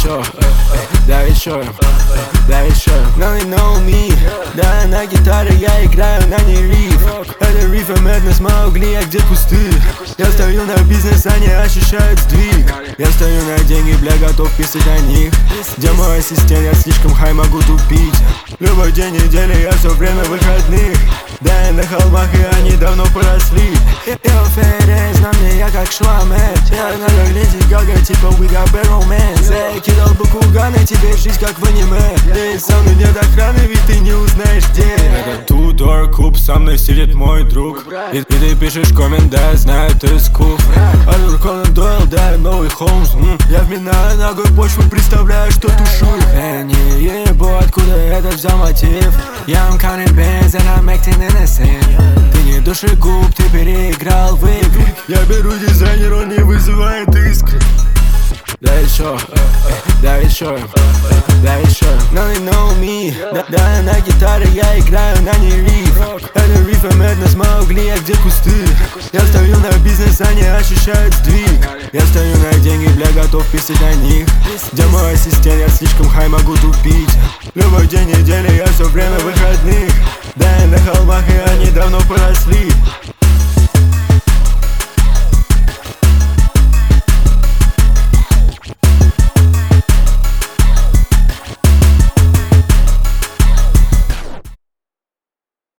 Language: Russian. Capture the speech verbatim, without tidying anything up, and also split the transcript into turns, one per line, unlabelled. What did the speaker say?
еще, да еще, да еще. No, they know me. Да, на гитаре я играю, на ней риф. Это риф, а Madness, Маугли, а где кусты? Я стою на бизнес, они ощущают сдвиг. Я стою на деньги, бля, готов писать о них. Где мой ассистент, я слишком хай, могу тупить. Любой день недели, я все время выходных. Да, я на холмах, и они давно поросли. Йо, Феррес, на мне я как шламет. Я надо Леди Гага, типа we got bad romance. Эй, кидал бы куганы, теперь жизнь как в аниме. Эй, со мной нет охраны, ведь ты не узнаешь где. Это Тудор Куб, со мной сидит мой друг. И, и ты пишешь коммент, да, я знаю, ты скуф. Артур Конан Дойл, да, новый Холмс. м. Я вминаю ногой почву, представляю, что тушу. Я не ебу, откуда это взял мотив. Я am counting bands and I'm acting innocent. Ты не душегуб, ты переиграл в игры. Я беру дизайнер, он не вызывает искры. Да еще, да еще, да еще. No, they know me. Да, да, на гитаре я играю, на ней риф. Это риф, а Madness, Маугли, а где кусты? Я стою на бизнес, они ощущают сдвиг. Я стою на деньги, бля, готов писать о них. Где мой ассистент, я слишком хай, могу тупить. Любой день недели, я все время выходных. Да, я на холмах, и они давно поросли.